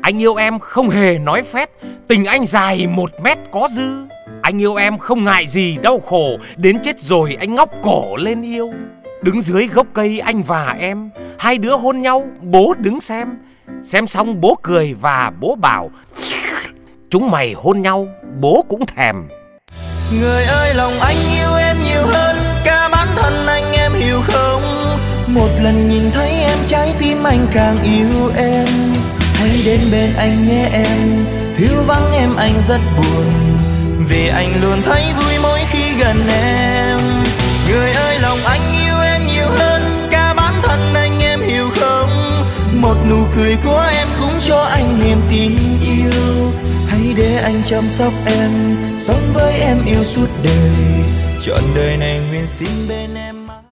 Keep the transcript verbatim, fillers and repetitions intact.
Anh yêu em không hề nói phét, tình anh dài một mét có dư. Anh yêu em không ngại gì đau khổ, đến chết rồi anh ngóc cổ lên yêu. Đứng dưới gốc cây anh và em, hai đứa hôn nhau, bố đứng xem. Xem xong bố cười và bố bảo chúng mày hôn nhau, bố cũng thèm. Người ơi, lòng anh yêu em nhiều hơn cả bản thân anh, em hiểu không? Một lần nhìn thấy em, trái tim anh càng yêu em. Hãy đến bên anh nhé em, thiếu vắng em anh rất buồn, vì anh luôn thấy vui mỗi khi gần em. Người ơi, lòng anh yêu em nhiều hơn cả bản thân anh, em hiểu không? Một nụ cười của em cũng cho anh niềm tin yêu. Hãy để anh chăm sóc em, sống với em yêu suốt đời, trọn đời này nguyện xin bên em.